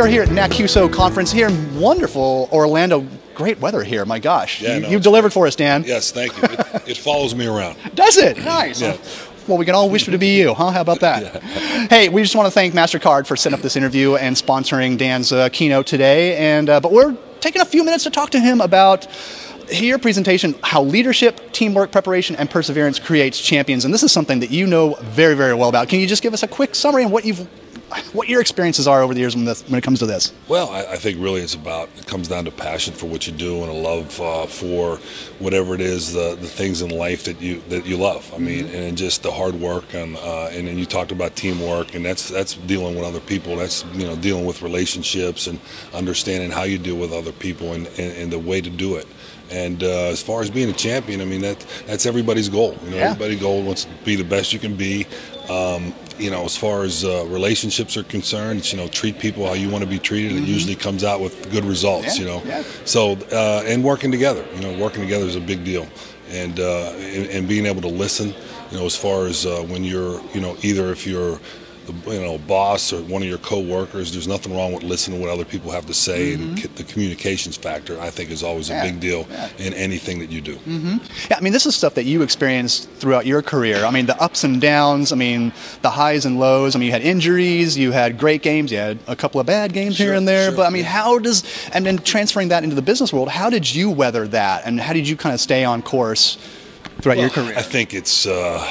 are here at NACUSO conference here in wonderful Orlando. Great weather here, my gosh. Yeah, You've delivered for us, Dan. Yes, thank you. It follows me around. Does it? Nice. Yeah. Well, we can all wish it to be you, huh? How about that? Yeah. Hey, we just want to thank MasterCard for setting up this interview and sponsoring Dan's keynote today. And but we're taking a few minutes to talk to him about your presentation, how leadership, teamwork, preparation, and perseverance creates champions. And this is something that you know very, very well about. Can you just give us a quick summary on what your experiences are over the years when it comes to this? Well, I think really it comes down to passion for what you do and a love for whatever it is, the things in life that you love. I mean, and just the hard work and then you talked about teamwork, and that's dealing with other people. That's dealing with relationships and understanding how you deal with other people and the way to do it. And as far as being a champion, I mean that's everybody's goal. Everybody's goal wants to be the best you can be. As far as relationships are concerned, it's, treat people how you want to be treated. It usually comes out with good results. So and working together. Working together is a big deal, and being able to listen. As far as when you're, either if you're the boss or one of your co-workers, there's nothing wrong with listening to what other people have to say. And the communications factor, I think, is always a big deal in anything that you do. Yeah, I mean, this is stuff that you experienced throughout your career. I mean, the ups and downs, I mean, the highs and lows. I mean, you had injuries, you had great games, you had a couple of bad games here and there. But I mean, and then transferring that into the business world, how did you weather that? And how did you kind of stay on course throughout your career? I think it's,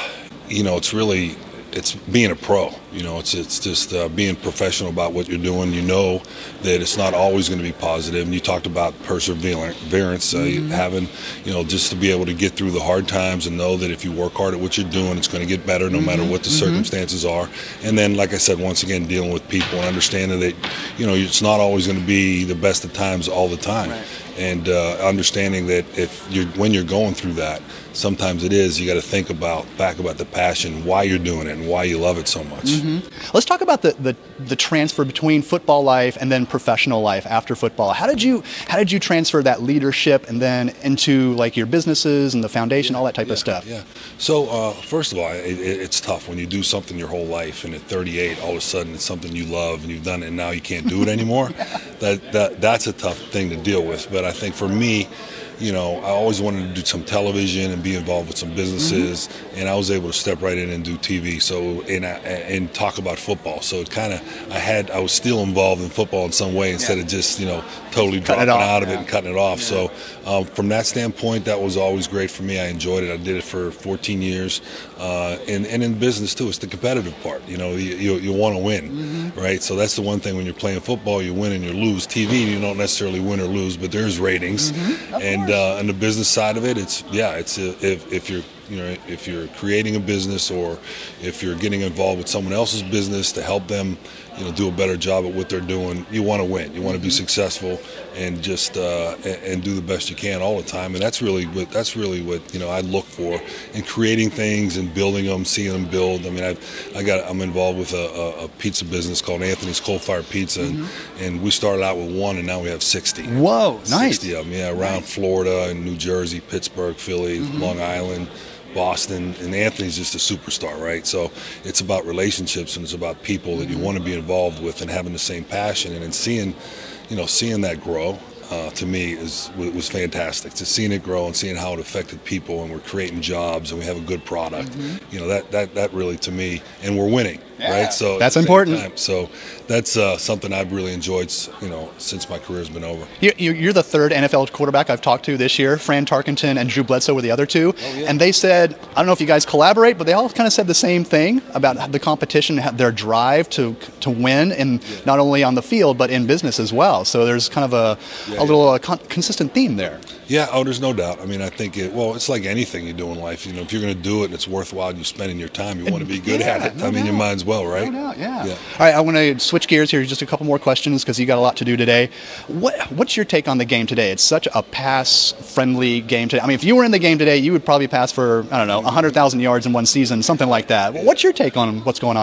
it's being a pro. It's just being professional about what you're doing. You know that it's not always going to be positive. And you talked about perseverance, having, just to be able to get through the hard times and know that if you work hard at what you're doing, it's going to get better no matter what the circumstances are. And then, like I said, once again, dealing with people and understanding that, it's not always going to be the best of times all the time. Right. And understanding that when you're going through that, sometimes it is, you got to think back about the passion, why you're doing it, and why you love it so much. Let's talk about the transfer between football life and then professional life after football. How did you transfer that leadership and then into like your businesses and the foundation, all that type of stuff? Yeah. So first of all, it's tough when you do something your whole life, and at 38, all of a sudden it's something you love and you've done it, and now you can't do it anymore. That's a tough thing to deal with. But I think for me, I always wanted to do some television and be involved with some businesses, and I was able to step right in and do TV. So and talk about football. So it kind of I was still involved in football in some way instead of just totally dropping out of it and cutting it off. So from that standpoint, that was always great for me. I enjoyed it. I did it for 14 years, and in business too, it's the competitive part. You want to win, right? So that's the one thing when you're playing football, you win and you lose. TV, you don't necessarily win or lose, but there's ratings, and the business side of it, if you're creating a business or if you're getting involved with someone else's business to help them, do a better job at what they're doing, you want to win. You want to be successful and just and do the best you can all the time. And that's really what I look for in creating things and building them, seeing them build. I mean, I'm involved with a pizza business called Anthony's Coal Fired Pizza, and we started out with 1, and now we have 60. Whoa, nice. 60 of them, around Florida and New Jersey, Pittsburgh, Philly, Long Island, Boston, and Anthony's just a superstar, right? So it's about relationships, and it's about people that you want to be involved with and having the same passion, and then seeing that grow. To me was fantastic. To seeing it grow and seeing how it affected people, and we're creating jobs and we have a good product. That really, to me, and we're winning, right? So that's important. So that's something I've really enjoyed, since my career's been over. You're the third NFL quarterback I've talked to this year. Fran Tarkenton and Drew Bledsoe were the other two, and they said, I don't know if you guys collaborate, but they all kind of said the same thing about the competition, their drive to win, and not only on the field but in business as well. So there's kind of a little consistent theme there. Yeah, there's no doubt. I mean, I think it's like anything you do in life. If you're going to do it and it's worthwhile and you're spending your time, you want to be good at it. You might as well, right? No doubt, yeah. All right, I want to switch gears here. Just a couple more questions because you got a lot to do today. What's your take on the game today? It's such a pass-friendly game today. I mean, if you were in the game today, you would probably pass for, 100,000 yards in one season, something like that. What's your take on what's going on now?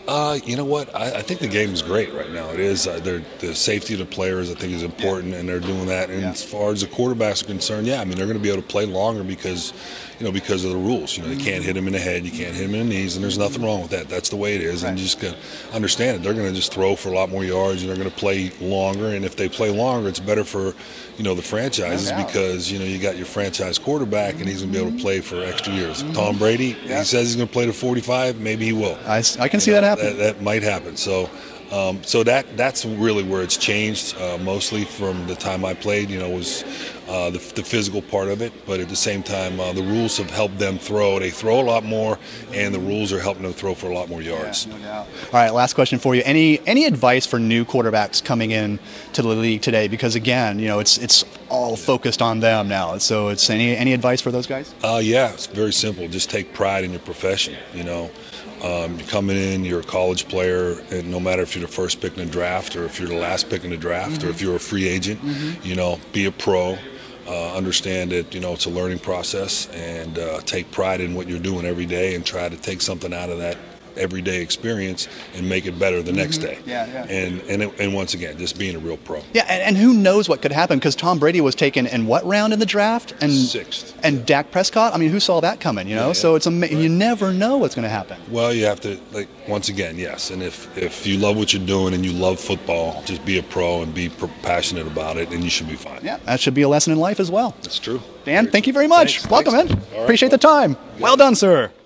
You know what? I think the game is great right now. It is. The safety of the players, I think, is important, and they're doing that. And as far as the quarterbacks are concerned, yeah, I mean, they're going to be able to play longer because of the rules. You can't hit them in the head, you can't hit them in the knees, and there's nothing wrong with that. That's the way it is, and you just got to understand it. They're going to just throw for a lot more yards, and they're going to play longer. And if they play longer, it's better for the franchises because you got your franchise quarterback, and he's going to be able to play for extra years. Tom Brady, he says he's going to play to 45. Maybe he will. I can see that happen. That might happen. So that's really where it's changed mostly from the time I played. Was the physical part of it, but at the same time, the rules have helped them throw. They throw a lot more, and the rules are helping them throw for a lot more yards. Yeah, no doubt. All right, last question for you. Any advice for new quarterbacks coming in to the league today? Because again, it's all focused on them now. So it's any advice for those guys? Yeah, it's very simple. Just take pride in your profession. You're coming in, you're a college player, and no matter if you're the first pick in the draft or if you're the last pick in the draft or if you're a free agent, be a pro. Understand that it's a learning process, and take pride in what you're doing every day, and try to take something out of that everyday experience and make it better the next day. And once again, just being a real pro. Yeah, and who knows what could happen, because Tom Brady was taken in what round in the draft? And 6th. And Dak Prescott, I mean, who saw that coming, So it's you never know what's going to happen. Well, you have to, once again, yes. And if you love what you're doing and you love football, just be a pro and be passionate about it, and you should be fine. Yeah, that should be a lesson in life as well. That's true. Dan, thank you very much. Thanks. Welcome, man. Right, Appreciate the time. Well done, sir.